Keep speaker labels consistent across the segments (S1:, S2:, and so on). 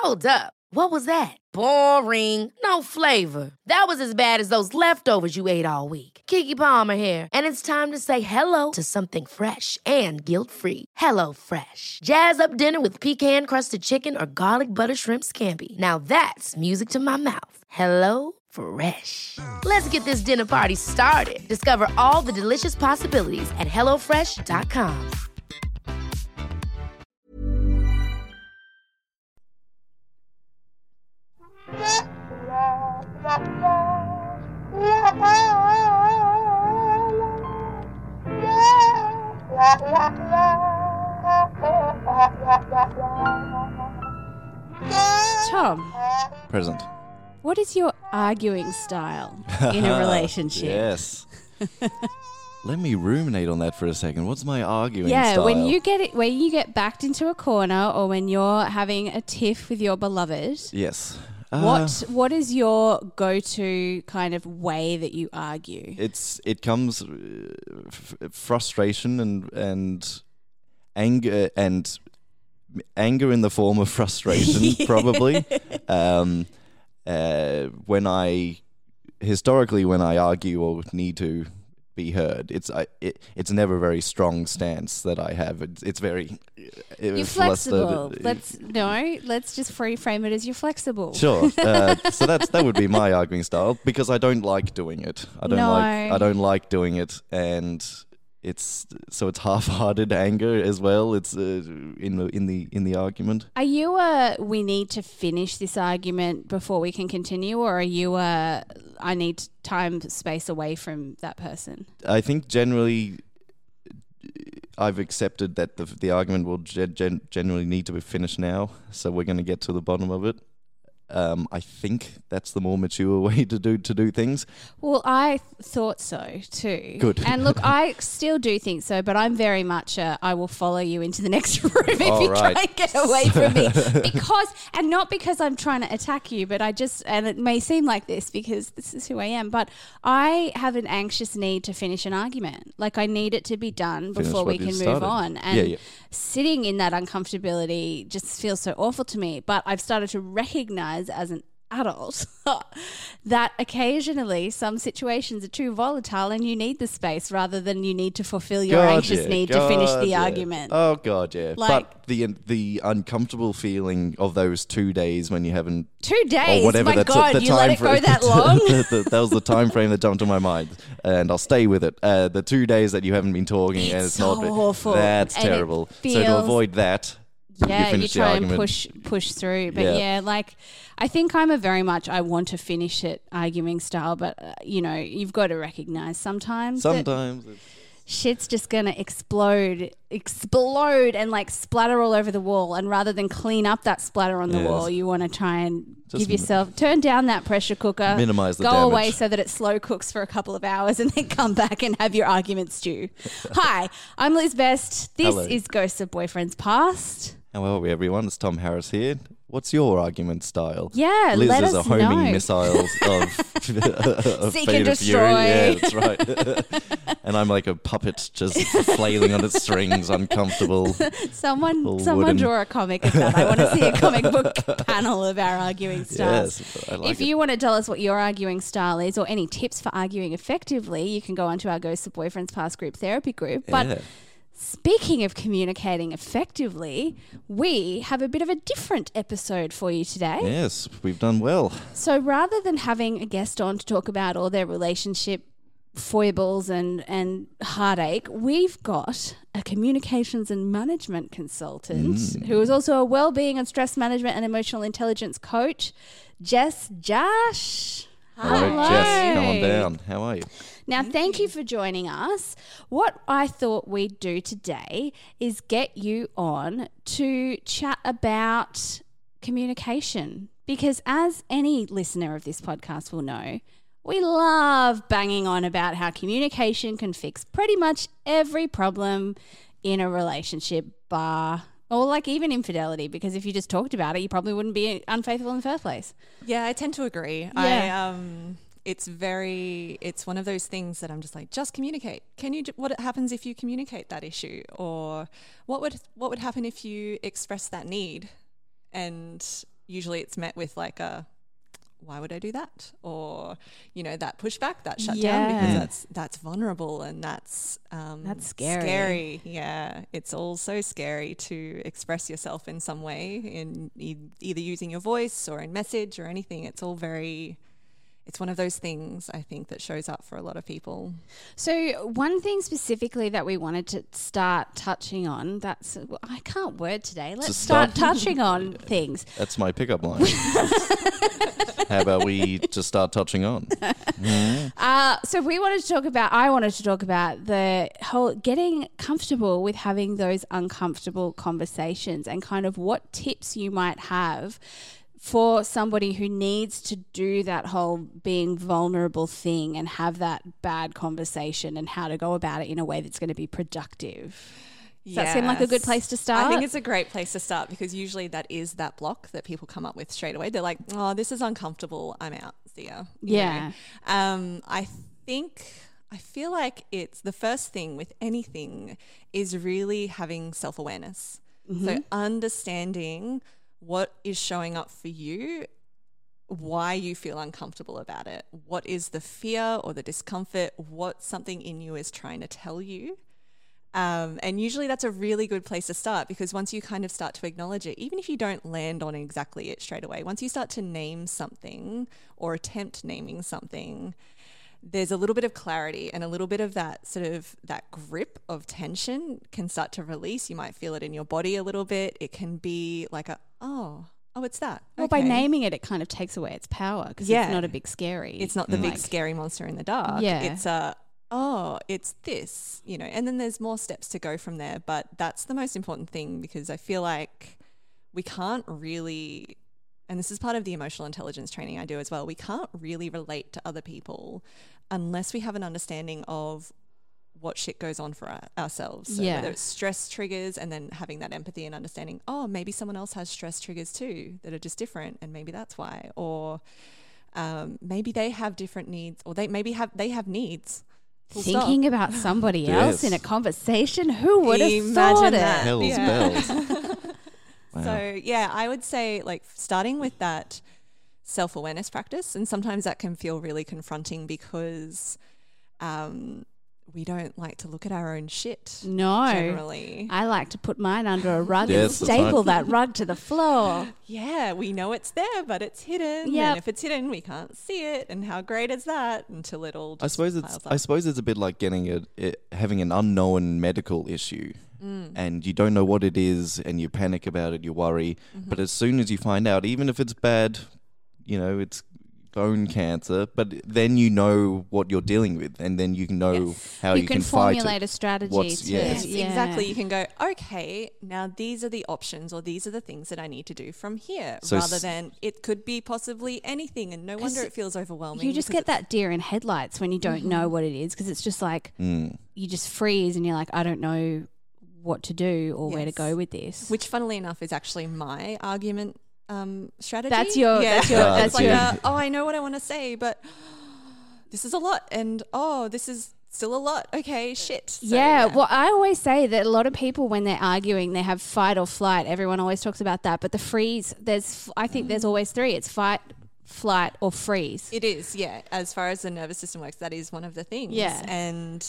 S1: Hold up. What was that? Boring. No flavor. That was as bad as those leftovers you ate all week. Keke Palmer here, and it's time to say hello to something fresh and guilt-free. Hello Fresh. Jazz up dinner with pecan-crusted chicken or garlic butter shrimp scampi. Now that's music to my mouth. Hello Fresh. Let's get this dinner party started. Discover all the delicious possibilities at hellofresh.com.
S2: Tom,
S3: Present.
S2: what is your arguing style in a relationship?
S3: Yes. Let me ruminate on that for a second. What's my arguing style?
S2: when you get backed into a corner or when you're having a tiff with your beloved,
S3: Yes.
S2: what is your go-to kind of way that you argue?
S3: It comes frustration and anger in the form of frustration, probably. When I argue or need to be heard, it's never a very strong stance that I have. It's very
S2: You're flexible. Let's just frame it as you're flexible.
S3: Sure. So that would be my arguing style, because I don't like doing it. I don't like doing it, and it's half-hearted anger as well. It's in the argument.
S2: Are you we need to finish this argument before we can continue, or are you I need time, space away from that person?
S3: I think generally I've accepted that the argument will generally need to be finished now, so we're going to get to the bottom of it. I think that's the more mature way to do things.
S2: Well, I thought so too.
S3: Good.
S2: And look, I still do think so, but I'm very much I will follow you into the next room if you try and get away from me. Not because I'm trying to attack you, but and it may seem like this because this is who I am, but I have an anxious need to finish an argument. Like, I need it to be done before we can move on. And sitting in that uncomfortability just feels so awful to me. But I've started to recognize as an adult that occasionally some situations are too volatile and you need the space rather than you need to fulfill your anxious need to finish the argument.
S3: Oh God, yeah. But the uncomfortable feeling of those 2 days when you haven't
S2: 2 days,
S3: or whatever,
S2: my God, you let it go that long?
S3: That was the time frame that jumped to my mind, and I'll stay with it. The 2 days that you haven't been talking, and it's
S2: so
S3: not
S2: awful.
S3: That's
S2: and
S3: terrible. So to avoid that,
S2: you try and push through. But I think I'm I want to finish it arguing style, but you've got to recognize sometimes shit's just going to explode and like splatter all over the wall. And rather than clean up that splatter on the wall, you want to try and turn down that pressure cooker,
S3: minimize the
S2: go
S3: damage.
S2: away so that it slow cooks for a couple of hours and then come back and have your argument stew. Hi, I'm Liz Best. This is Ghosts of Boyfriends Past.
S3: How are we, everyone? It's Tom Harris here. What's your argument style?
S2: Yeah,
S3: Liz
S2: let
S3: is
S2: us
S3: a homing
S2: know.
S3: missile of
S2: Seek
S3: Fate
S2: and
S3: of Fury.
S2: destroy.
S3: Yeah, that's right. And I'm like a puppet just flailing on its strings, uncomfortable.
S2: Someone
S3: wooden.
S2: draw a comic of that. I want to see a comic book panel of our arguing styles.
S3: Yes, I like
S2: if
S3: it.
S2: you want to tell us what your arguing style is or any tips for arguing effectively, you can go onto our Ghosts of Boyfriends Past group therapy group. But speaking of communicating effectively, we have a bit of a different episode for you today.
S3: Yes, we've done well.
S2: So rather than having a guest on to talk about all their relationship foibles and heartache, we've got a communications and management consultant who is also a well-being and stress management and emotional intelligence coach, Jess Jash.
S3: Hello, Jess. Come on down. How are you?
S2: Now, thank you for joining us. What I thought we'd do today is get you on to chat about communication, because as any listener of this podcast will know, we love banging on about how communication can fix pretty much every problem in a relationship, or like even infidelity, because if you just talked about it, you probably wouldn't be unfaithful in the first place.
S4: Yeah, I tend to agree.
S2: Yeah.
S4: It's one of those things that I'm just like, just communicate. What happens if you communicate that issue? Or what would happen if you express that need and usually it's met with like a, why would I do that? Or, you know, that pushback, that shutdown, because that's vulnerable and that's scary. Yeah. It's all so scary to express yourself in some way, in either using your voice or in message or anything. It's all it's one of those things, I think, that shows up for a lot of people.
S2: So one thing specifically that we wanted to start touching on, I can't word today. Let's start touching on things.
S3: That's my pickup line. How about we just start touching on?
S2: So I wanted to talk about the whole getting comfortable with having those uncomfortable conversations and kind of what tips you might have for somebody who needs to do that whole being vulnerable thing and have that bad conversation, and how to go about it in a way that's going to be productive. Does that seem like a good place to start?
S4: I think it's a great place to start, because usually that is that block that people come up with straight away. They're like, oh, this is uncomfortable. I'm out. See ya.
S2: Yeah.
S4: I feel like it's the first thing with anything is really having self-awareness. Mm-hmm. So understanding what is showing up for you, why you feel uncomfortable about it, what is the fear or the discomfort, what something in you is trying to tell you. And usually that's a really good place to start, because once you kind of start to acknowledge it, even if you don't land on exactly it straight away, once you start to name something or attempt naming something, there's a little bit of clarity, and a little bit of that sort of that grip of tension can start to release. You might feel it in your body a little bit. It can be like oh, it's that.
S2: Well, by naming it, it kind of takes away its power, because it's not a big scary.
S4: It's not the big scary monster in the dark. Yeah. It's it's this, you know, and then there's more steps to go from there. But that's the most important thing, because I feel like we can't really, and this is part of the emotional intelligence training I do as well, we can't really relate to other people unless we have an understanding of what shit goes on for ourselves. So whether it's stress triggers, and then having that empathy and understanding, oh, maybe someone else has stress triggers too that are just different, and maybe that's why. Or maybe they have different needs, or they have needs.
S2: Thinking about somebody else in a conversation, who would have thought it?
S3: Hell's bells.
S4: Wow. So I would say like starting with that self-awareness practice, and sometimes that can feel really confronting, because we don't like to look at our own shit.
S2: No.
S4: Generally.
S2: I like to put mine under a rug and staple that rug to the floor.
S4: Yeah, we know it's there, but it's hidden. Yep. And if it's hidden, we can't see it. And how great is that until it all just piles up.
S3: I suppose it's a bit like having an unknown medical issue. And you don't know what it is, and you panic about it, you worry. Mm-hmm. But as soon as you find out, even if it's bad, you know, it's bone cancer, but then you know what you're dealing with, and then you know how you can
S2: formulate a strategy.
S4: Exactly. You can go, okay, now these are the options, or these are the things that I need to do from here, rather than it could be possibly anything, and no wonder it feels overwhelming.
S2: You just get that deer in headlights when you don't know what it is, because it's just like you just freeze and you're like, I don't know what to do or where to go with this.
S4: Which, funnily enough, is actually my argument strategy.
S2: That's your
S4: I know what I want to say, but this is a lot, and this is still a lot. Okay, shit. So,
S2: well, I always say that a lot of people, when they're arguing, they have fight or flight. Everyone always talks about that, but the freeze, I think there's always three. It's fight, flight, or freeze.
S4: It is, yeah. As far as the nervous system works, that is one of the things.
S2: Yeah.
S4: And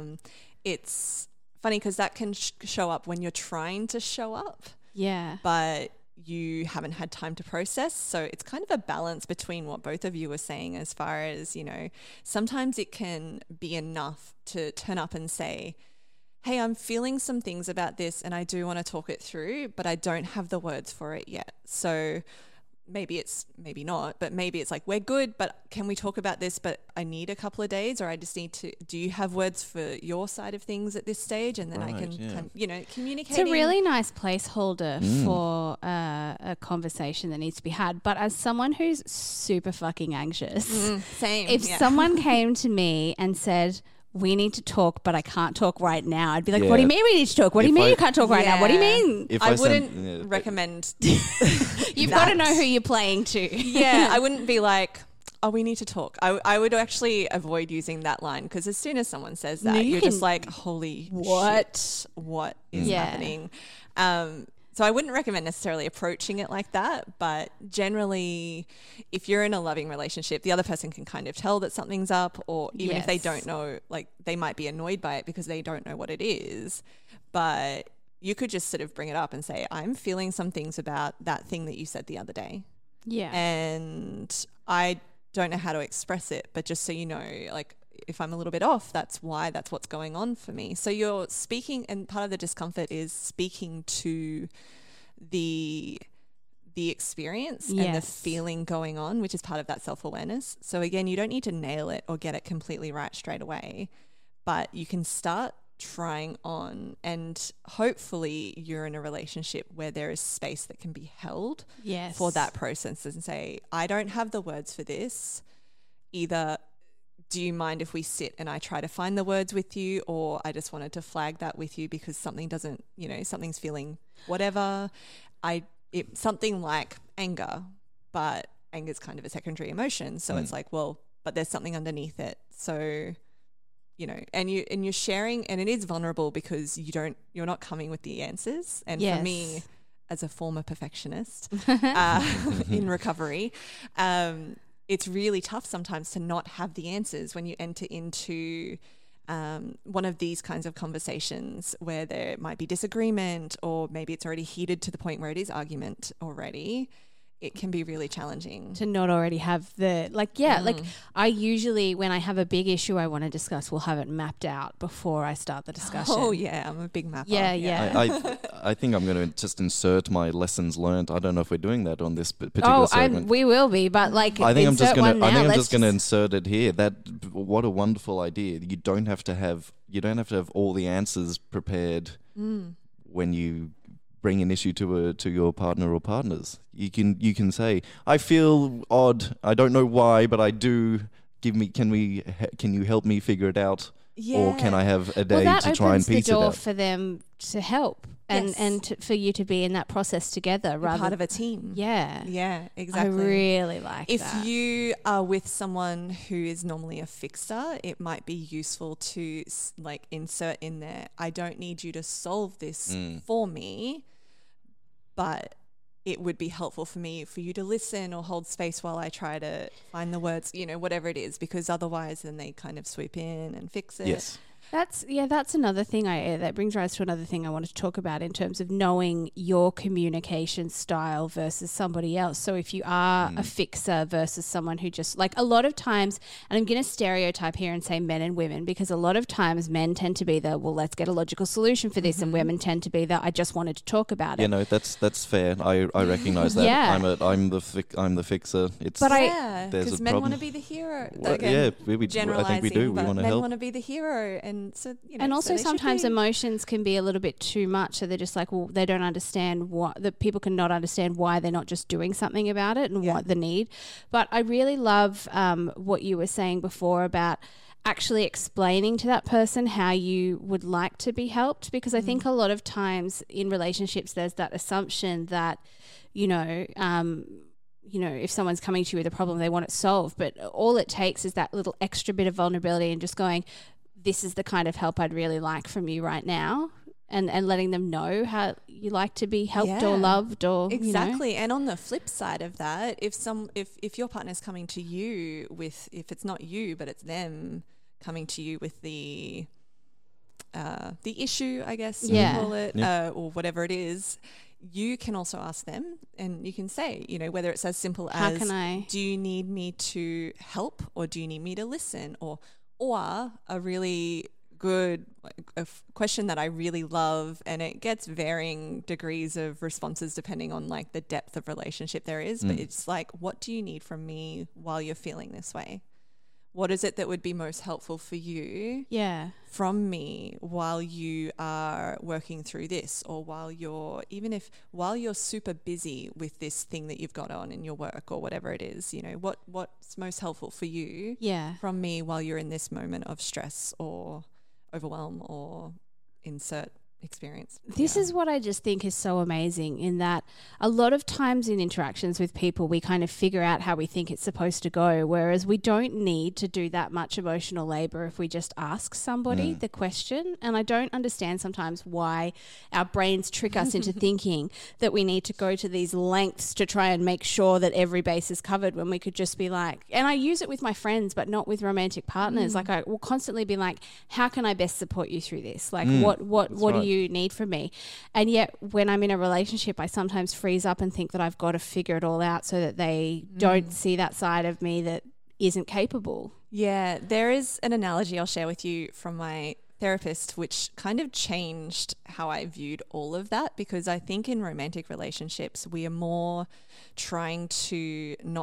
S4: it's funny because that can show up when you're trying to show up.
S2: Yeah.
S4: But you haven't had time to process. So it's kind of a balance between what both of you were saying, as far as, you know, sometimes it can be enough to turn up and say, hey, I'm feeling some things about this and I do want to talk it through, but I don't have the words for it yet. So maybe not, but maybe it's like, we're good, but can we talk about this? But I need a couple of days, or I just need to, do you have words for your side of things at this stage? And then I can, communicate.
S2: It's a really nice placeholder for a conversation that needs to be had. But as someone who's super fucking anxious, if someone came to me and said, we need to talk, but I can't talk right now, I'd be like, what do you mean we need to talk? What do you mean you can't talk right now? What do you mean?
S4: I wouldn't recommend.
S2: You've got to know who you're playing to.
S4: Yeah, I wouldn't be like, oh, we need to talk. I would actually avoid using that line, because as soon as someone says that, you're just like, holy shit, what is happening? So I wouldn't recommend necessarily approaching it like that, but generally if you're in a loving relationship, the other person can kind of tell that something's up, or even if they don't know, like they might be annoyed by it because they don't know what it is. But you could just sort of bring it up and say, I'm feeling some things about that thing that you said the other day.
S2: Yeah.
S4: And I don't know how to express it, but just so you know, like if I'm a little bit off, that's what's going on for me. So you're speaking, and part of the discomfort is speaking to the experience and the feeling going on, which is part of that self-awareness. So again, you don't need to nail it or get it completely right straight away, but you can start trying on, and hopefully you're in a relationship where there is space that can be held for that process, and say, I don't have the words for this. Either do you mind if we sit and I try to find the words with you, or I just wanted to flag that with you because something doesn't, something's feeling whatever. Something like anger, but anger is kind of a secondary emotion. So it's like, well, but there's something underneath it. So, and you're sharing, and it is vulnerable because you're not coming with the answers. And for me, as a former perfectionist in recovery, it's really tough sometimes to not have the answers when you enter into one of these kinds of conversations where there might be disagreement, or maybe it's already heated to the point where it is argument already. It can be really challenging
S2: to not already have like I usually, when I have a big issue I want to discuss, will have it mapped out before I start the discussion.
S4: Oh yeah, I'm a big mapper.
S2: Yeah.
S3: I think I'm going to just insert my lessons learned. I don't know if we're doing that on this particular segment.
S2: We will be, but like
S3: I think I'm just going to insert it here. What a wonderful idea. You don't have to have all the answers prepared when you bring an issue to your partner or partners. You can say, I feel odd. I don't know why, but I do. Can you help me figure it out? Yeah. Or can I have a day to try and piece it out?
S2: That opens the door for them to help and for you to be in that process together. You're
S4: part of a team.
S2: Yeah.
S4: Yeah, exactly.
S2: I really like that.
S4: If you are with someone who is normally a fixer, it might be useful to like insert in there, I don't need you to solve this for me, but it would be helpful for you to listen or hold space while I try to find the words, whatever it is, because otherwise then they kind of swoop in and fix it.
S3: Yes.
S2: That's another thing that brings rise to another thing I wanted to talk about in terms of knowing your communication style versus somebody else. So if you are a fixer versus someone who just, like, a lot of times, and I'm going to stereotype here and say men and women, because a lot of times men tend to be the, well, let's get a logical solution for this, and women tend to be the, I just wanted to talk about it.
S3: That's fair. I recognize that.
S2: Yeah.
S3: I'm the fixer.
S4: Because men want to be the hero.
S3: Well, I think we do. We want to help.
S4: Men want to be the hero, and so
S2: and also sometimes emotions can be a little bit too much, so they're just like, well, they don't understand people cannot understand why they're not just doing something about it and what the need. But I really love what you were saying before about actually explaining to that person how you would like to be helped, because I think a lot of times in relationships there's that assumption that if someone's coming to you with a problem, they want it solved, but all it takes is that little extra bit of vulnerability and just going, this is the kind of help I'd really like from you right now, and letting them know how you like to be helped or loved, or
S4: exactly. And on the flip side of that, if your partner's coming to you with, if it's not you but it's them coming to you with the issue, I guess you call it, or whatever it is, you can also ask them, and you can say, whether it's as simple as, do you need me to help, or do you need me to listen, or a really good question that I really love, and it gets varying degrees of responses depending on like the depth of relationship there is, but it's like, what do you need from me while you're feeling this way? What is it that would be most helpful for you from me while you are working through this, or while you're super busy with this thing that you've got on in your work or whatever it is, what's most helpful for you from me while you're in this moment of stress or overwhelm, or insert experience.
S2: This is what I just think is so amazing, in that a lot of times in interactions with people, we kind of figure out how we think it's supposed to go, whereas we don't need to do that much emotional labor if we just ask somebody the question. And I don't understand sometimes why our brains trick us into thinking that we need to go to these lengths to try and make sure that every base is covered, when we could just be like, and I use it with my friends, but not with romantic partners. Like, I will constantly be like, how can I best support you through this? Like, what do you need from me? And yet when I'm in a relationship, I sometimes freeze up and think that I've got to figure it all out so that they don't see that side of me that isn't capable.
S4: Yeah, there is an analogy I'll share with you from my therapist, which kind of changed how I viewed all of that, because I think in romantic relationships, we are more trying to not,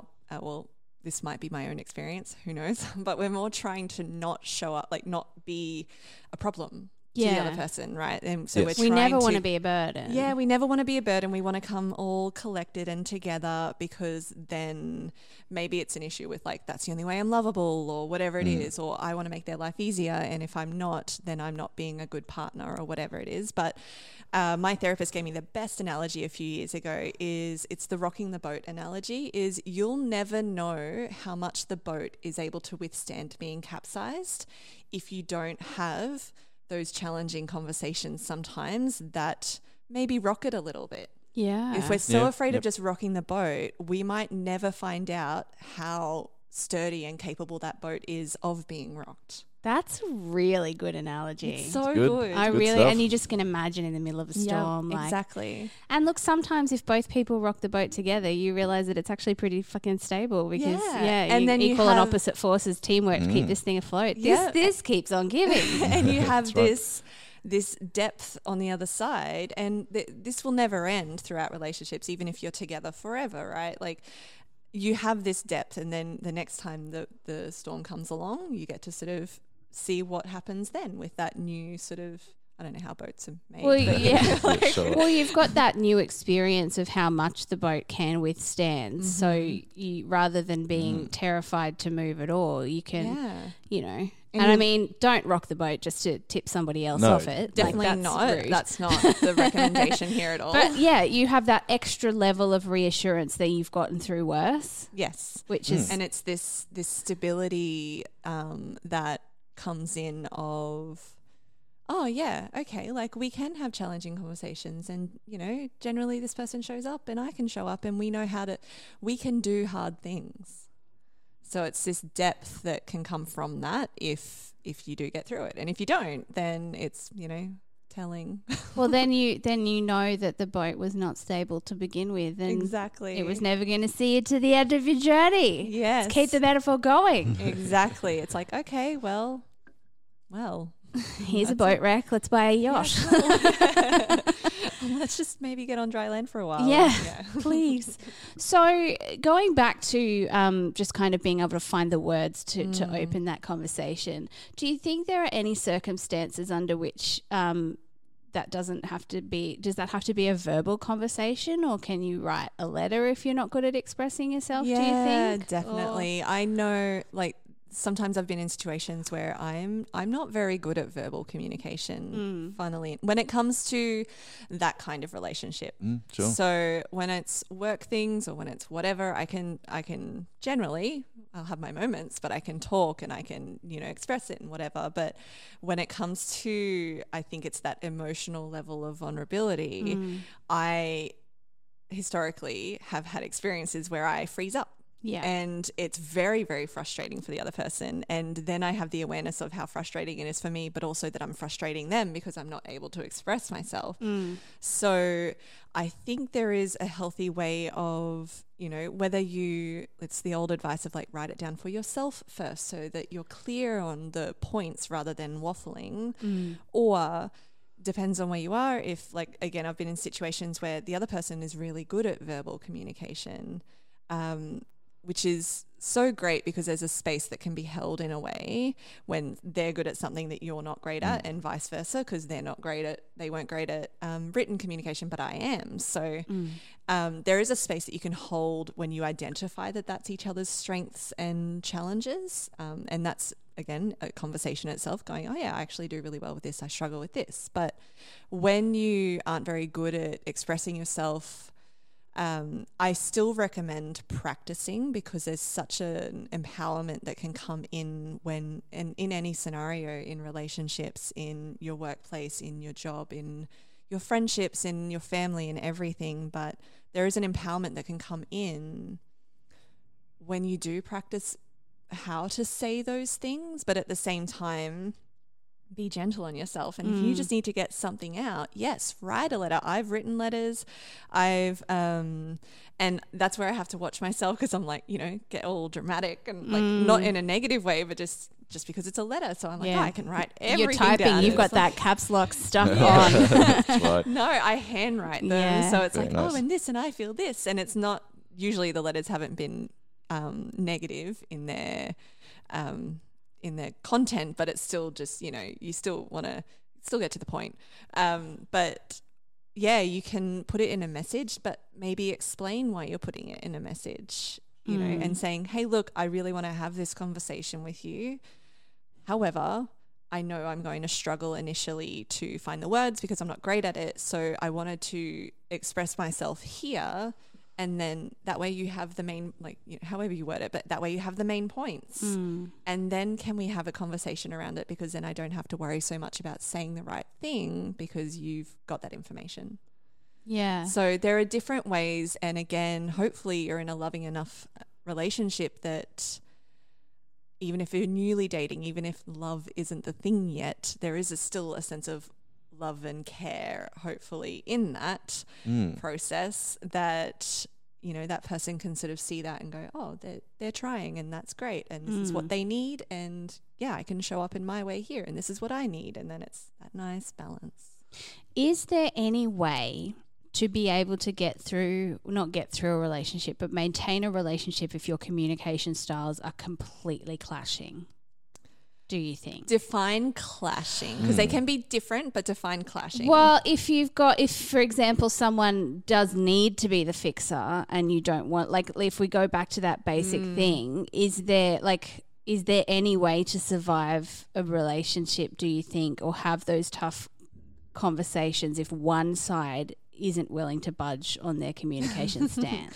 S4: this might be my own experience, who knows, but we're more trying to not show up, like not be a problem to the other person, right? And so
S3: Yes.
S2: We never want to be a burden.
S4: Yeah, we never want to be a burden. We want to come all collected and together, because then maybe it's an issue with like, that's the only way I'm lovable, or whatever it is, or I want to make their life easier. And if I'm not, then I'm not being a good partner, or whatever it is. But my therapist gave me the best analogy a few years ago. It's the rocking the boat analogy. Is you'll never know how much the boat is able to withstand being capsized if you don't have those challenging conversations sometimes that maybe rock it a little bit.
S2: Yeah.
S4: If we're so afraid of just rocking the boat, we might never find out how sturdy and capable that boat is of being rocked.
S2: That's a really good analogy.
S4: It's so
S3: good.
S4: good.
S2: I
S3: good
S2: really,
S3: stuff.
S2: and you just can imagine in the middle of a storm.
S4: Yep,
S2: like,
S4: exactly.
S2: And look, sometimes if both people rock the boat together, you realize that it's actually pretty fucking stable, because
S4: And then you
S2: equal and
S4: have-
S2: opposite forces, teamwork to keep this thing afloat.
S4: Yeah.
S2: This keeps on giving.
S4: And you have
S3: That's right.
S4: this depth on the other side, and this will never end throughout relationships, even if you're together forever, right? Like, you have this depth, and then the next time the storm comes along, you get to sort of see what happens then with that new sort of, I don't know how boats are made.
S2: Well,
S4: but
S2: yeah.
S3: Sure.
S2: Well, you've got that new experience of how much the boat can withstand. So you, rather than being terrified to move at all, you can, you know. And I mean, don't rock the boat just to tip somebody else
S3: No.
S2: off it.
S4: Definitely
S2: Like, that's
S4: not.
S2: rude.
S4: That's not the recommendation here at all.
S2: But yeah, you have that extra level of reassurance that you've gotten through worse,
S4: yes.
S2: which is
S4: And it's this stability that comes in of, oh yeah, okay, like we can have challenging conversations, and you know, generally this person shows up and I can show up, and we know we can do hard things. So it's this depth that can come from that if you do get through it. And if you don't, then it's, you know, telling.
S2: well. Then you know that the boat was not stable to begin with, and
S4: Exactly.
S2: it was never going to see you to the end of your journey.
S4: Yes.
S2: Let's keep the metaphor going.
S4: Exactly. It's like, okay, well.
S2: Here's a boat wreck. Let's buy a yacht.
S4: Let's just maybe get on dry land for a while.
S2: Yeah, please. So going back to just kind of being able to find the words to open that conversation, do you think there are any circumstances under which that doesn't have to be, does that have to be a verbal conversation, or can you write a letter if you're not good at expressing yourself, do you think?
S4: Definitely. I know, like, sometimes I've been in situations where I'm not very good at verbal communication, funnily, when it comes to that kind of relationship.
S3: Sure.
S4: So when it's work things or when it's whatever, I can generally, I'll have my moments, but I can talk and I can, you know, express it and whatever. But when it comes to, I think it's that emotional level of vulnerability, I historically have had experiences where I freeze up.
S2: Yeah.
S4: And it's very, very frustrating for the other person. And then I have the awareness of how frustrating it is for me, but also that I'm frustrating them because I'm not able to express myself. So I think there is a healthy way of, you know, whether it's the old advice of like, write it down for yourself first so that you're clear on the points rather than waffling, or depends on where you are. If, like, again, I've been in situations where the other person is really good at verbal communication, which is so great because there's a space that can be held in a way when they're good at something that you're not great at, and vice versa, because they weren't great at written communication, but I am. So there is a space that you can hold when you identify that that's each other's strengths and challenges, and that's again, a conversation itself going, oh yeah, I actually do really well with this. I struggle with this. But when you aren't very good at expressing yourself, I still recommend practicing, because there's such an empowerment that can come in when, and in any scenario, in relationships, in your workplace, in your job, in your friendships, in your family, and everything. But there is an empowerment that can come in when you do practice how to say those things, but at the same time, be gentle on yourself. And if you just need to get something out, yes, write a letter. I've written letters. And that's where I have to watch myself, because I'm like, get all dramatic and like not in a negative way, but just because it's a letter. So I'm like, I can write everything
S2: You're typing,
S4: down.
S2: you've got that caps lock stuff on.
S3: That's right.
S4: No, I handwrite them.
S2: Yeah.
S4: So it's
S3: Very
S4: like,
S3: nice.
S4: oh, and this, and I feel this. And it's not, usually the letters haven't been negative in their content, but it's still just, you still want to still get to the point. But yeah, you can put it in a message, but maybe explain why you're putting it in a message, and saying, hey, look, I really want to have this conversation with you. However, I know I'm going to struggle initially to find the words because I'm not great at it. So I wanted to express myself here. And then that way you have the main, however you word it, but that way you have the main points. And then can we have a conversation around it? Because then I don't have to worry so much about saying the right thing, because you've got that information.
S2: Yeah.
S4: So there are different ways. And again, hopefully you're in a loving enough relationship that even if you're newly dating, even if love isn't the thing yet, there is still a sense of love and care, hopefully, in that process, that that person can sort of see that and go, oh, they're trying, and that's great, and this is what they need, and yeah, I can show up in my way here, and this is what I need, and then it's that nice balance.
S2: Is there any way to be able to not get through a relationship, but maintain a relationship if your communication styles are completely clashing? Do you think?
S4: Define clashing, because they can be different, but define clashing.
S2: Well, if for example, someone does need to be the fixer and you don't want, if we go back to that basic thing, is there any way to survive a relationship, do you think, or have those tough conversations if one side isn't willing to budge on their communication stance?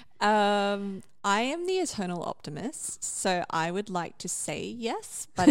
S4: I am the eternal optimist, so I would like to say yes, but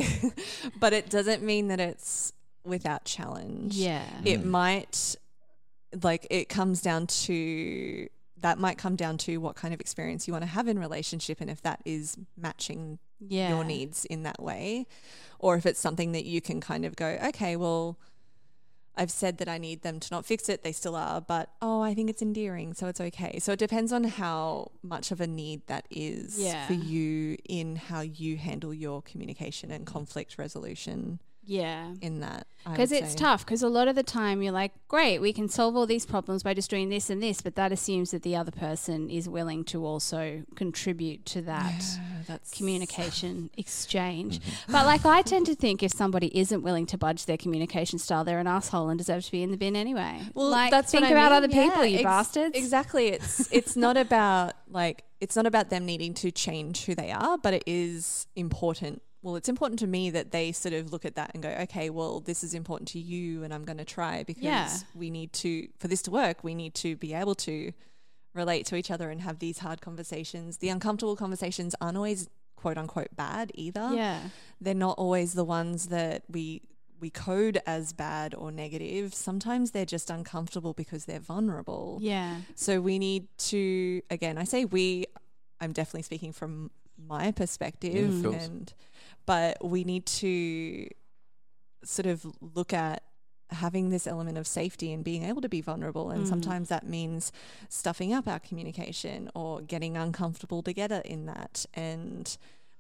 S4: it doesn't mean that it's without challenge.
S2: Yeah.
S4: It might, it comes down to, that might come down to what kind of experience you want to have in relationship, and if that is matching your needs in that way, or if it's something that you can kind of go, okay, well, I've said that I need them to not fix it. They still are, but I think it's endearing, so it's okay. So it depends on how much of a need that is for you in how you handle your communication and conflict resolution.
S2: Yeah.
S4: In that.
S2: Because it's tough, because a lot of the time you're like, great, we can solve all these problems by just doing this and this, but that assumes that the other person is willing to also contribute to that communication exchange. But I tend to think if somebody isn't willing to budge their communication style, they're an asshole and deserve to be in the bin anyway.
S4: Well,
S2: that's think about other people, you bastards.
S4: Exactly. It's not about it's not about them needing to change who they are, but it is important. Well, it's important to me that they sort of look at that and go, okay, well, this is important to you and I'm going to try, because we need to, for this to work, we need to be able to relate to each other and have these hard conversations. The uncomfortable conversations aren't always quote unquote bad either.
S2: Yeah.
S4: They're not always the ones that we code as bad or negative. Sometimes they're just uncomfortable because they're vulnerable.
S2: Yeah.
S4: So we need to, again, I say I'm definitely speaking from my perspective, but we need to sort of look at having this element of safety and being able to be vulnerable. And sometimes that means stuffing up our communication or getting uncomfortable together in that, and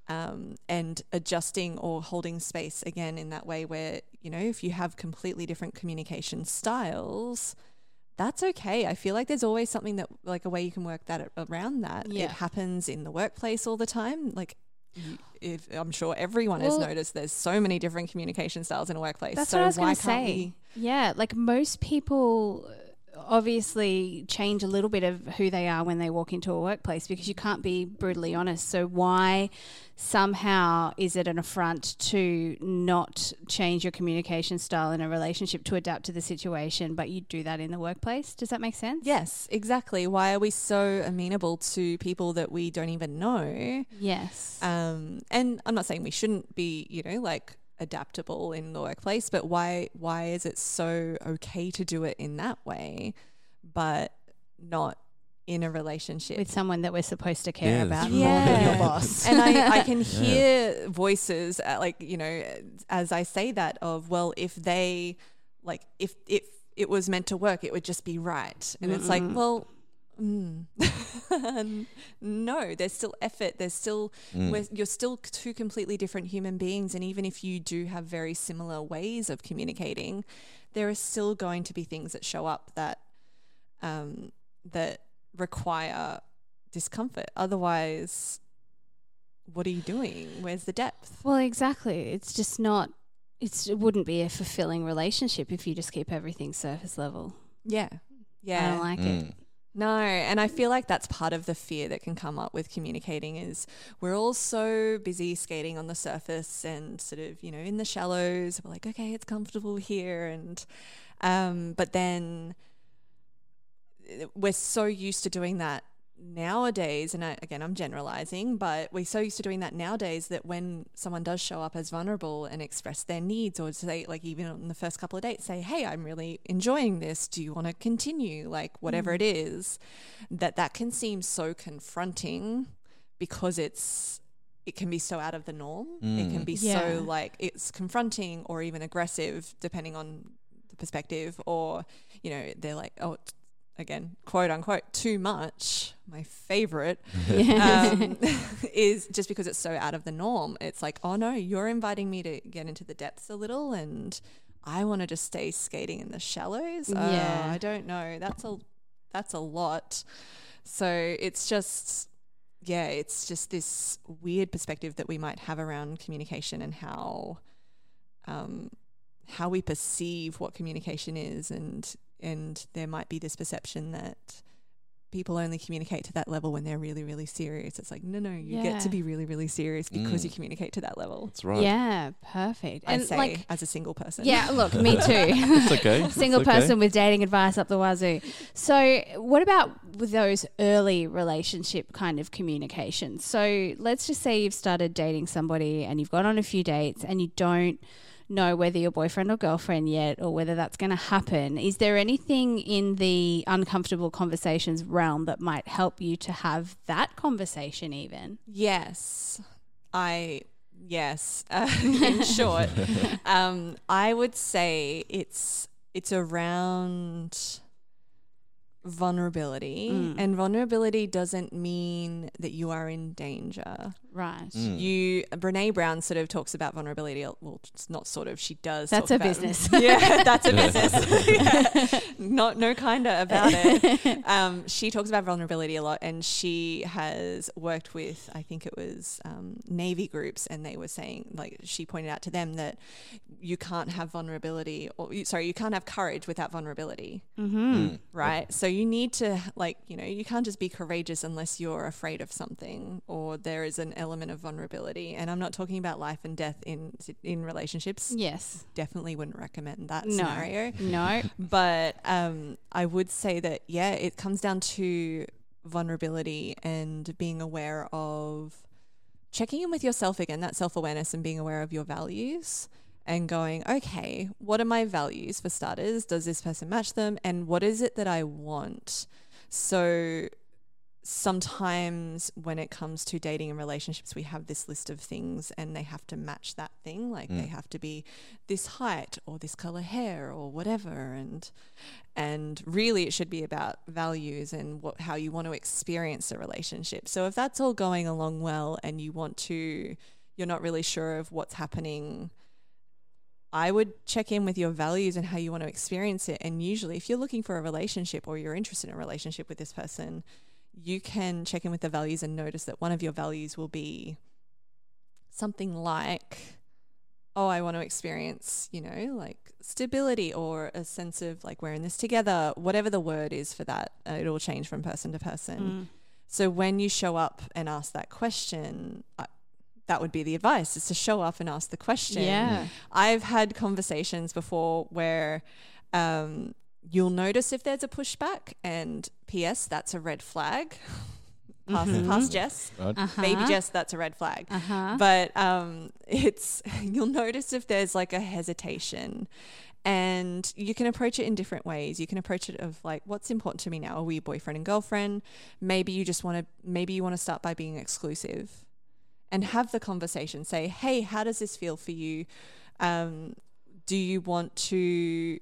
S4: adjusting or holding space again in that way where, if you have completely different communication styles, that's okay. I feel like there's always something that, a way you can work that around that.
S2: Yeah.
S4: It happens in the workplace all the time. If I'm sure everyone has noticed there's so many different communication styles in a workplace.
S2: That's
S4: so
S2: what I was
S4: why
S2: going to
S4: can't
S2: say. Yeah, most people obviously change a little bit of who they are when they walk into a workplace, because you can't be brutally honest. So why somehow is it an affront to not change your communication style in a relationship to adapt to the situation, but you do that in the workplace? Does that make sense?
S4: Yes, exactly. Why are we so amenable to people that we don't even know?
S2: Yes.
S4: And I'm not saying we shouldn't be, like adaptable in the workplace, but why is it so okay to do it in that way, but not in a relationship
S2: with someone that we're supposed to care about
S4: more
S2: than your boss?
S4: And I can hear voices as I say that of, well, if they if it was meant to work, it would just be right. And it's like, well, no, there's still effort. There's still, you're still two completely different human beings. And even if you do have very similar ways of communicating, there are still going to be things that show up that require discomfort. Otherwise, what are you doing? Where's the depth?
S2: Well, exactly. It's just not, it wouldn't be a fulfilling relationship if you just keep everything surface level.
S4: Yeah.
S2: I don't like it.
S4: No, and I feel like that's part of the fear that can come up with communicating is we're all so busy skating on the surface and sort of, in the shallows. We're like, okay, it's comfortable here. And but then we're so used to doing that nowadays, and I'm generalizing, but we're so used to doing that nowadays that when someone does show up as vulnerable and express their needs, or say, like, even on the first couple of dates, say, hey, I'm really enjoying this, do you want to continue, like whatever it is, that can seem so confronting because it can be so out of the norm. It can be so like it's confronting or even aggressive depending on the perspective, or they're like, oh, again, quote unquote, too much. My favorite is just because it's so out of the norm. It's like, oh no, you're inviting me to get into the depths a little, and I want to just stay skating in the shallows. I don't know. That's a lot. So it's just this weird perspective that we might have around communication and how we perceive what communication is, and there might be this perception that people only communicate to that level when they're really, really serious. It's like, no, you get to be really, really serious because you communicate to that level.
S3: That's right.
S2: Yeah, perfect.
S4: I say, as a single person.
S2: Yeah, look, me too.
S3: It's okay.
S2: Single person with dating advice up the wazoo. So what about with those early relationship kind of communication? So let's just say you've started dating somebody and you've gone on a few dates and you don't know whether you're boyfriend or girlfriend yet, or whether that's going to happen. Is there anything in the uncomfortable conversations realm that might help you to have that conversation even?
S4: Yes. In short, I would say it's around vulnerability, and vulnerability doesn't mean that you are in danger.
S2: Right.
S4: Brene Brown sort of talks about vulnerability. Well, it's not sort of. She does.
S2: That's
S4: talk
S2: a
S4: about
S2: business.
S4: Yeah, that's a business. No kinda about it. She talks about vulnerability a lot, and she has worked with, I think it was Navy groups, and they were saying, like, she pointed out to them that you can't have vulnerability, you can't have courage without vulnerability. Right. So you need to, you can't just be courageous unless you're afraid of something, or there is an element of vulnerability. And I'm not talking about life and death in relationships.
S2: Yes.
S4: Definitely wouldn't recommend that scenario.
S2: No.
S4: But I would say that, it comes down to vulnerability and being aware of checking in with yourself again, that self-awareness, and being aware of your values and going, okay, what are my values for starters? Does this person match them? And what is it that I want? So sometimes when it comes to dating and relationships, we have this list of things and they have to match that thing. Like they have to be this height or this color hair or whatever. And really it should be about values and how you want to experience a relationship. So if that's all going along well and you're not really sure of what's happening, I would check in with your values and how you want to experience it. And usually if you're looking for a relationship or you're interested in a relationship with this person, you can check in with the values and notice that one of your values will be something like, oh, I want to experience, you know, like stability or a sense of like we're in this together, whatever the word is for that, it'll change from person to person. So when you show up and ask that question, that would be the advice, is to show up and ask the question.
S2: Yeah.
S4: I've had conversations before where you'll notice if there's a pushback, and P.S. that's a red flag. Past Jess,
S3: Right.
S4: baby Jess, that's a red flag. But you'll notice if there's like a hesitation, and you can approach it in different ways. You can approach it of like, what's important to me now? Are we boyfriend and girlfriend? Maybe you want to start by being exclusive, and have the conversation. Say, hey, how does this feel for you? What do you want to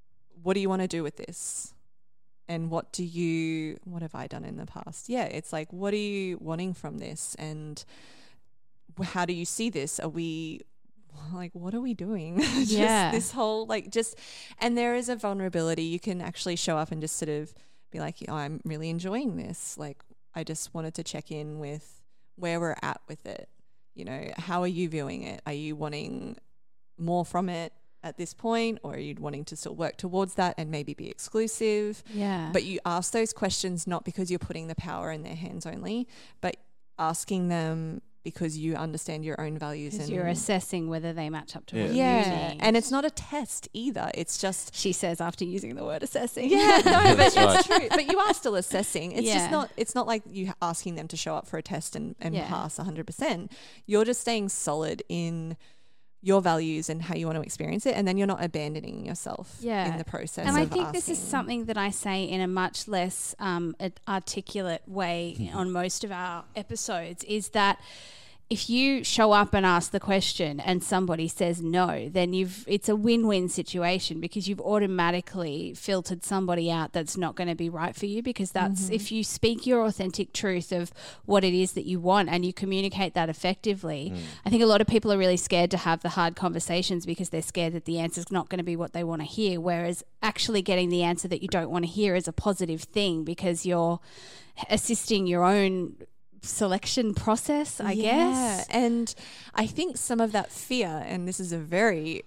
S4: do with this? And what have I done in the past? Yeah, it's like, what are you wanting from this? And how do you see this? Are we like, what are we doing? This whole and there is a vulnerability. You can actually show up and just sort of be like, oh, I'm really enjoying this. Like, I just wanted to check in with where we're at with it. You know, how are you viewing it? Are you wanting more from it at this point, or are you wanting to still work towards that and maybe be exclusive?
S2: Yeah.
S4: But you ask those questions not because you're putting the power in their hands only, but asking them because you understand your own values, and
S2: you're assessing whether they match up to what you need.
S4: And it's not a test either. It's just,
S2: she says after using the word assessing.
S4: Yeah, no, but
S3: That's right.
S4: it's true. But you are still assessing. It's just not. It's not like you asking them to show up for a test and pass 100%. You're just staying solid in your values and how you want to experience it, and then you're not abandoning yourself in the process.
S2: And I think this is something that I say in a much less articulate way on most of our episodes, is that if you show up and ask the question and somebody says no, then it's a win-win situation, because you've automatically filtered somebody out that's not going to be right for you, because that's if you speak your authentic truth of what it is that you want and you communicate that effectively. I think a lot of people are really scared to have the hard conversations because they're scared that the answer's not going to be what they want to hear, whereas actually getting the answer that you don't want to hear is a positive thing, because you're assisting your own selection process, I guess.
S4: And I think some of that fear, and this is a very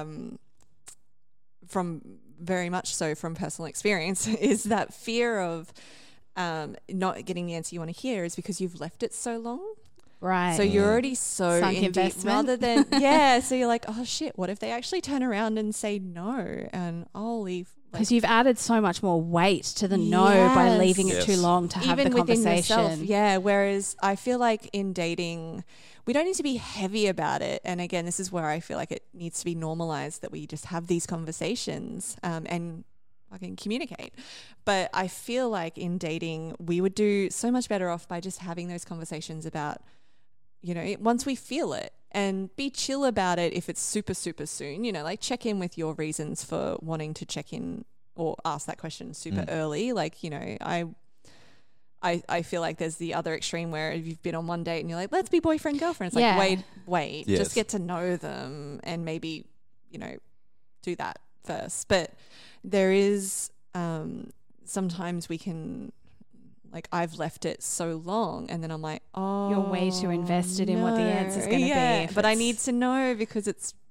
S4: very much so from personal experience, is that fear of not getting the answer you want to hear is because you've left it so long.
S2: Right.
S4: So you're already so
S2: Sunk
S4: in deep,
S2: investment.
S4: rather than so you're like, oh shit, what if they actually turn around and say no, and I'll leave.
S2: Because you've added so much more weight to the no by leaving it too long to have the conversation.
S4: Within yourself, whereas I feel like in dating, we don't need to be heavy about it. And again, this is where I feel like it needs to be normalized that we just have these conversations and fucking communicate. But I feel like in dating, we would do so much better off by just having those conversations about, you know, once we feel it, and be chill about it if it's super, super soon, you know, like check in with your reasons for wanting to check in or ask that question super early. Like, you know, I feel like there's the other extreme where you've been on one date and you're like, let's be boyfriend, girlfriend. It's like, wait, just get to know them and maybe, you know, do that first. But there is sometimes we can, like, I've left it so long and then I'm like, oh,
S2: you're way too invested in what the answer's going to be.
S4: But I need to know because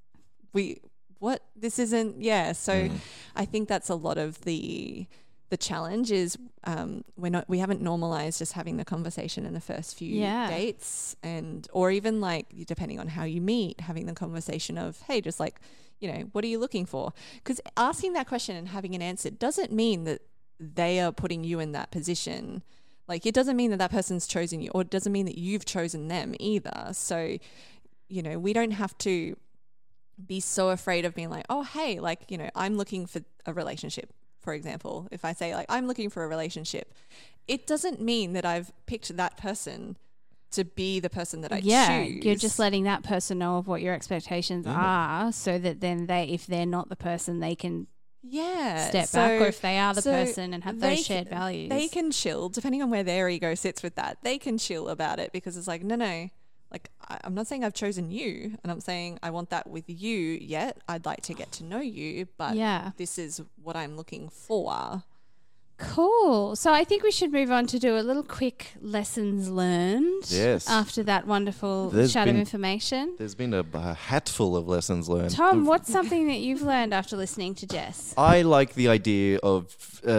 S4: So I think that's a lot of the challenge is we haven't normalized just having the conversation in the first few dates, or even like depending on how you meet, having the conversation of, hey, just like, you know, what are you looking for? Because asking that question and having an answer doesn't mean that they are putting you in that position. Like, it doesn't mean that person's chosen you, or it doesn't mean that you've chosen them either. So, you know, we don't have to be so afraid of being like, oh, hey, like, you know, I'm looking for a relationship, for example. If I say like, I'm looking for a relationship, it doesn't mean that I've picked that person to be the person that I choose.
S2: You're just letting that person know of what your expectations are, so that then if they're not the person, they can step back, or if they are the person and have those shared values,
S4: they can chill, depending on where their ego sits with that. They can chill about it because it's like, no, like, I'm not saying I've chosen you, and I'm saying I want that with you yet. I'd like to get to know you, but this is what I'm looking for.
S2: Cool. So I think we should move on to do a little quick lessons learned.
S3: Yes.
S2: After that wonderful chat of information.
S3: There's been a hatful of lessons learned.
S2: Tom, what's something that you've learned after listening to Jess?
S3: I like the idea of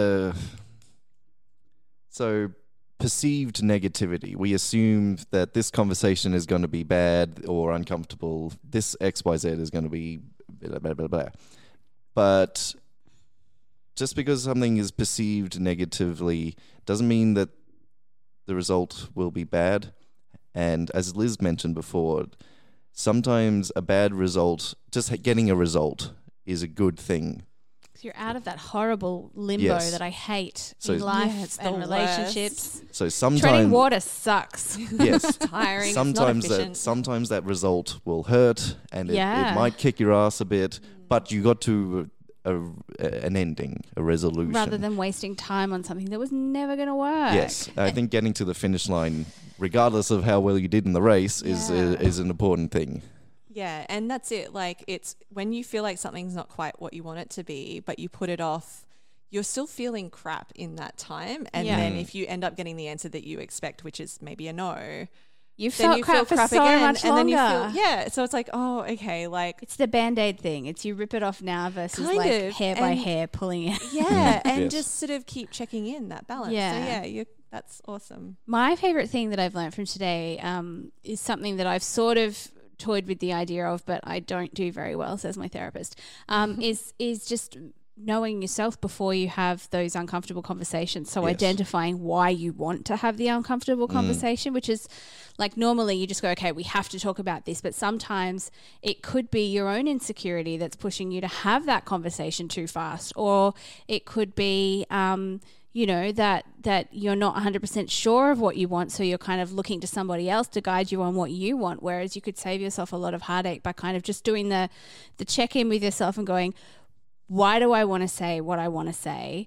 S3: perceived negativity. We assume that this conversation is going to be bad or uncomfortable. This XYZ is going to be blah, blah, blah, blah. But just because something is perceived negatively doesn't mean that the result will be bad. And as Liz mentioned before, sometimes a bad result, just getting a result, is a good thing.
S2: You're out of that horrible limbo that I hate in life and relationships.
S3: So sometimes
S2: treading water sucks.
S3: Yes,
S4: tiring.
S3: Sometimes that result will hurt, and it might kick your ass a bit. But you got to an ending, a resolution,
S2: rather than wasting time on something that was never going to work.
S3: Yes, I think getting to the finish line, regardless of how well you did in the race, is an important thing.
S4: Yeah, and that's it. Like, it's when you feel like something's not quite what you want it to be, but you put it off, you're still feeling crap in that time. And then if you end up getting the answer that you expect, which is maybe a no,
S2: you felt crap for so
S4: again,
S2: much
S4: and
S2: longer.
S4: then you feel, so it's like, oh, okay, like
S2: it's the Band-Aid thing. It's you rip it off now versus like hair by hair pulling it.
S4: Yeah, and just sort of keep checking in that balance. Yeah. So that's awesome.
S2: My favorite thing that I've learned from today is something that I've sort of toyed with the idea of, but I don't do very well, says my therapist, is just knowing yourself before you have those uncomfortable conversations. So identifying why you want to have the uncomfortable conversation, which is like normally you just go, okay, we have to talk about this. But sometimes it could be your own insecurity that's pushing you to have that conversation too fast. Or it could be, that you're not 100% sure of what you want. So you're kind of looking to somebody else to guide you on what you want. Whereas you could save yourself a lot of heartache by kind of just doing the check-in with yourself and going, why do I want to say what I want to say?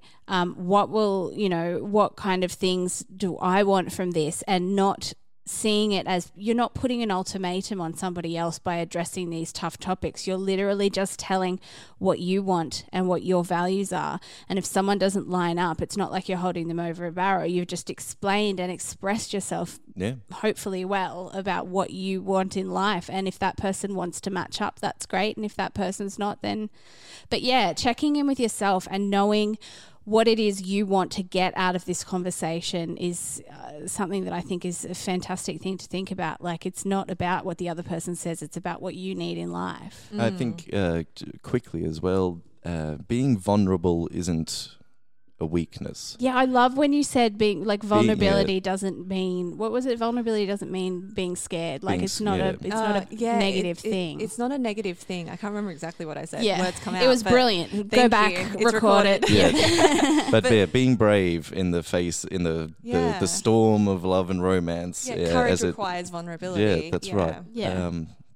S2: What kind of things do I want from this? And not seeing it as you're not putting an ultimatum on somebody else by addressing these tough topics. You're literally just telling what you want and what your values are. And if someone doesn't line up, it's not like you're holding them over a barrel. You've just explained and expressed yourself hopefully well about what you want in life. And if that person wants to match up, that's great. And if that person's not, then... But yeah, checking in with yourself and knowing what it is you want to get out of this conversation is something that I think is a fantastic thing to think about. Like, it's not about what the other person says, it's about what you need in life.
S3: I think quickly as well, being vulnerable isn't a weakness.
S2: Yeah, I love when you said vulnerability doesn't mean, what was it? Vulnerability doesn't mean being scared. Like it's not a negative thing.
S4: It's not a negative thing. I can't remember exactly what I said.
S2: Yeah.
S4: Words come out.
S2: It was brilliant. Go back, record it.
S3: Yeah. but being brave in the face, in the storm of love and romance.
S4: Yeah, courage requires vulnerability.
S3: Yeah, that's right. Yeah.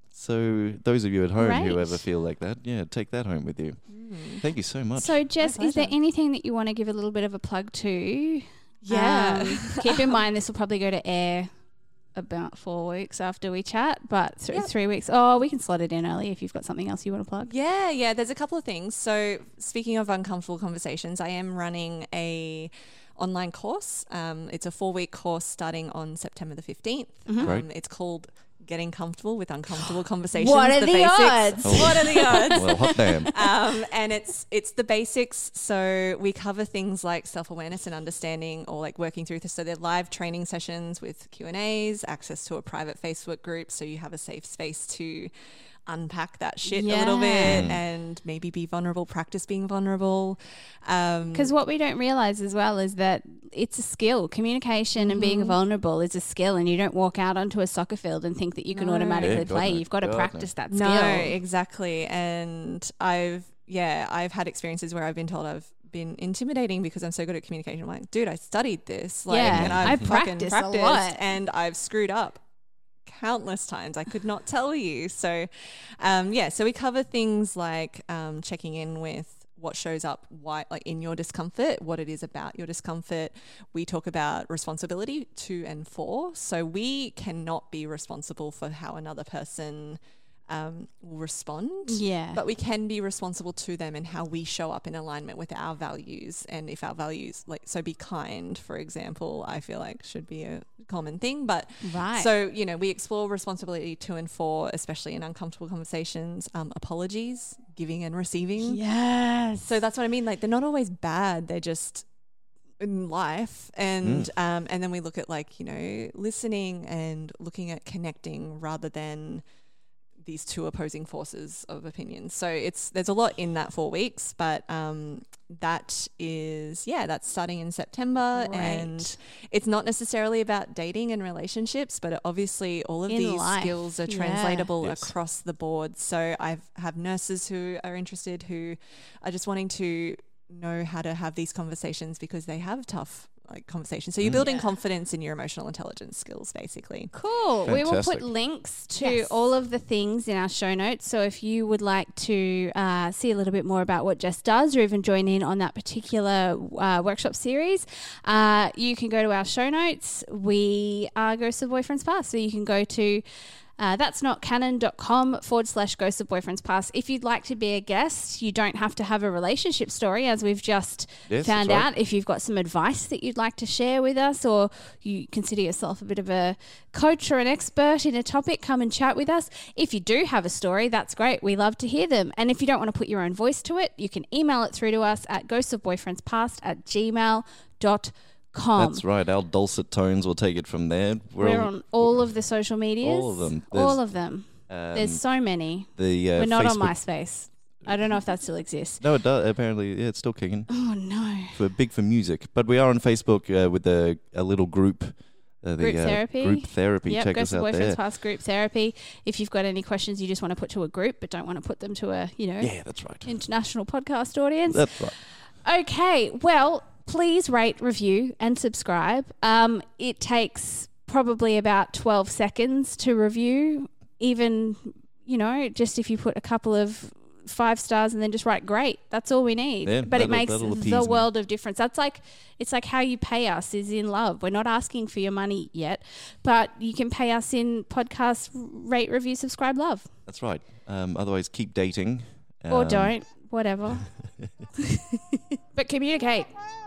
S3: So those of you at home who ever feel like that, take that home with you. Thank you so much.
S2: So, Jess, is there anything that you want to give a little bit of a plug to?
S4: Yeah.
S2: Keep in mind this will probably go to air about 4 weeks after we chat, but 3 weeks. Oh, we can slot it in early if you've got something else you want to plug.
S4: Yeah. There's a couple of things. So, speaking of uncomfortable conversations, I am running a online course. It's a 4-week course starting on September the 15th. It's called Getting Comfortable with Uncomfortable Conversations.
S2: What are the odds?
S4: What are the odds?
S3: Well, hot damn.
S4: And it's the basics. So we cover things like self-awareness and understanding, or like working through this. So they're live training sessions with Q&As, access to a private Facebook group, so you have a safe space to unpack that shit a little bit and maybe be vulnerable, practice being vulnerable.
S2: Because what we don't realize as well is that it's a skill. Communication and being vulnerable is a skill, and you don't walk out onto a soccer field and think that you can automatically play. You've got to practice that skill.
S4: No, exactly. And I've had experiences where I've been told I've been intimidating because I'm so good at communication. I'm like, dude, I studied this. And I've practiced a lot, and I've screwed up countless times. I could not tell you. So, so we cover things like checking in with what shows up, why, like in your discomfort, what it is about your discomfort. We talk about responsibility 2 and 4. So we cannot be responsible for how another person will respond.
S2: Yeah.
S4: But we can be responsible to them and how we show up in alignment with our values. And if our values, like, so be kind, for example, I feel like should be a common thing. But
S2: right.
S4: So, you know, we explore responsibility to and for, especially in uncomfortable conversations, apologies, giving and receiving.
S2: Yes.
S4: So that's what I mean. Like, they're not always bad. They're just in life. And then we look at, like, you know, listening and looking at connecting rather than these two opposing forces of opinions. So there's a lot in that 4 weeks, but that's starting in September.
S2: Right.
S4: And it's not necessarily about dating and relationships, but obviously all of these skills are translatable across the board. So I have nurses who are interested, who are just wanting to know how to have these conversations because they have tough conversations. So you're building confidence in your emotional intelligence skills, basically.
S2: Cool.
S3: Fantastic.
S2: We will put links to all of the things in our show notes. So if you would like to see a little bit more about what Jess does, or even join in on that particular workshop series, you can go to our show notes. We are Ghosts of Boyfriends Past. So you can go to that'snotcanon.com/Ghosts of Boyfriends Past. If you'd like to be a guest, you don't have to have a relationship story, as we've just found out. If you've got some advice that you'd like to share with us, or you consider yourself a bit of a coach or an expert in a topic, come and chat with us. If you do have a story, that's great. We love to hear them. And if you don't want to put your own voice to it, you can email it through to us at ghostsofboyfriendsPast@gmail.com.
S3: That's right. Our dulcet tones will take it from there.
S2: We're on all of the social medias.
S3: All of them.
S2: All of them. There's so many. We're not on MySpace. I don't know if that still exists.
S3: No, it does. Apparently, it's still kicking.
S2: Oh, no.
S3: Big for music. But we are on Facebook with a little group.
S2: Group therapy.
S3: Group therapy.
S2: Yep,
S3: check us out there.
S2: Boyfriends Past Group Therapy. If you've got any questions you just want to put to a group but don't want to put them to a,
S3: that's right.
S2: international podcast audience.
S3: That's right.
S2: Okay, well, please rate, review, and subscribe. It takes probably about 12 seconds to review, even, just if you put a couple of 5 stars and then just write great. That's all we need.
S3: Yeah,
S2: but it makes the world of difference. It's like how you pay us is in love. We're not asking for your money yet, but you can pay us in podcast, rate, review, subscribe, love.
S3: That's right. Otherwise, keep dating.
S2: Or don't. Whatever. But communicate.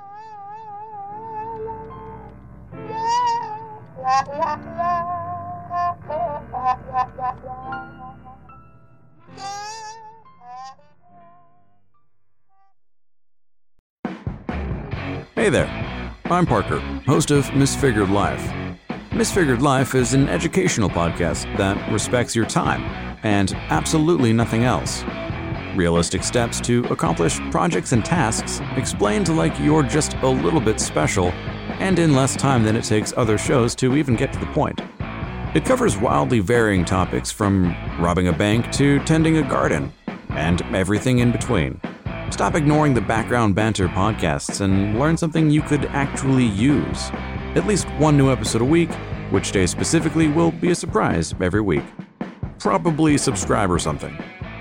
S5: Hey there, I'm Parker, host of Misfigured Life. Misfigured Life is an educational podcast that respects your time and absolutely nothing else. Realistic steps to accomplish projects and tasks explained like you're just a little bit special and in less time than it takes other shows to even get to the point. It covers wildly varying topics from robbing a bank to tending a garden and everything in between. Stop ignoring the background banter podcasts and learn something you could actually use. At least one new episode a week, which day specifically will be a surprise every week. Probably subscribe or something.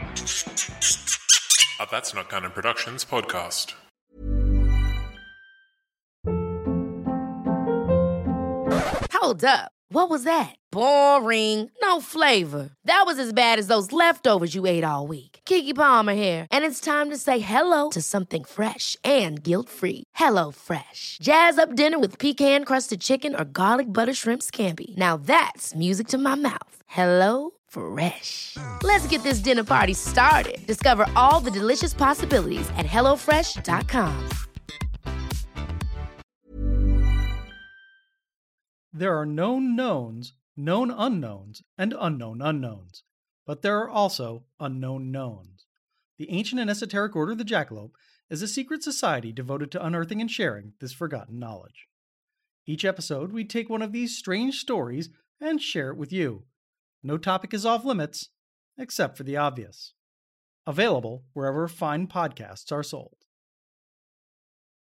S6: That's Not Canon Productions podcast.
S1: Hold up. What was that? Boring. No flavor. That was as bad as those leftovers you ate all week. Keke Palmer here, and it's time to say hello to something fresh and guilt-free. Hello Fresh. Jazz up dinner with pecan-crusted chicken or garlic butter shrimp scampi. Now that's music to my mouth. Hello Fresh. Let's get this dinner party started. Discover all the delicious possibilities at HelloFresh.com.
S7: There are known knowns, known unknowns, and unknown unknowns. But there are also unknown knowns. The ancient and esoteric Order of the Jackalope is a secret society devoted to unearthing and sharing this forgotten knowledge. Each episode, we take one of these strange stories and share it with you. No topic is off limits, except for the obvious. Available wherever fine podcasts are sold.